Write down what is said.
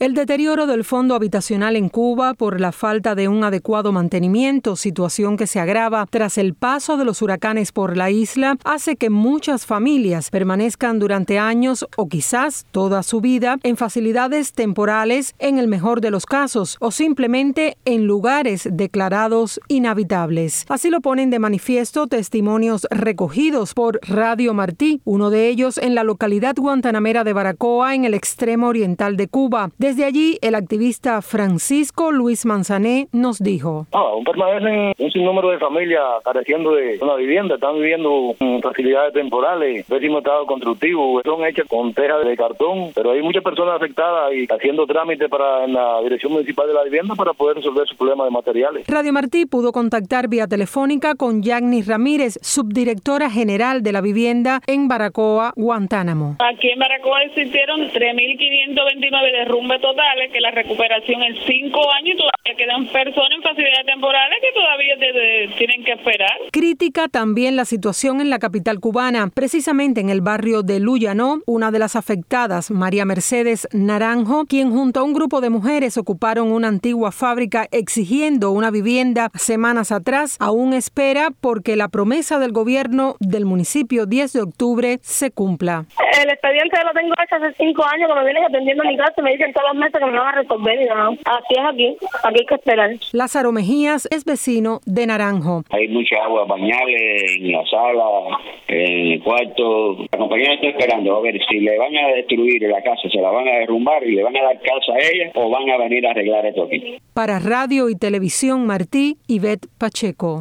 El deterioro del fondo habitacional en Cuba por la falta de un adecuado mantenimiento, situación que se agrava tras el paso de los huracanes por la isla, hace que muchas familias permanezcan durante años o quizás toda su vida en facilidades temporales en el mejor de los casos o simplemente en lugares declarados inhabitables. Así lo ponen de manifiesto testimonios recogidos por Radio Martí, uno de ellos en la localidad guantanamera de Baracoa, en el extremo oriental de Cuba. Desde allí, el activista Francisco Luis Manzané nos dijo: Aún permanecen un sinnúmero de familias careciendo de una vivienda, están viviendo en facilidades temporales, pésimo estado constructivo, son hechas con tejas de cartón, pero hay muchas personas afectadas y haciendo trámites en la Dirección Municipal de la Vivienda para poder resolver su problema de materiales. Radio Martí pudo contactar vía telefónica con Yagni Ramírez, subdirectora general de la vivienda en Baracoa, Guantánamo. Aquí en Baracoa existieron 3.529 derrumbes totales, que la recuperación es 5 años y todavía quedan personas en facilidades temporales que todavía tienen que esperar. Crítica también la situación en la capital cubana, precisamente en el barrio de Luyanó. Una de las afectadas, María Mercedes Naranjo, quien junto a un grupo de mujeres ocuparon una antigua fábrica exigiendo una vivienda semanas atrás, aún espera porque la promesa del gobierno del municipio 10 de octubre se cumpla. El expediente lo tengo hecho hace 5 años que me vienen atendiendo en mi casa y me dicen todos los meses que me van a resolver y no. Así es aquí hay que esperar. Lázaro Mejías es vecino de Naranjo. Hay mucha agua bañable en la sala, en el cuarto. La compañía está esperando a ver si le van a destruir la casa, se la van a derrumbar y le van a dar casa a ella o van a venir a arreglar esto aquí. Para Radio y Televisión Martí, Ivette Pacheco.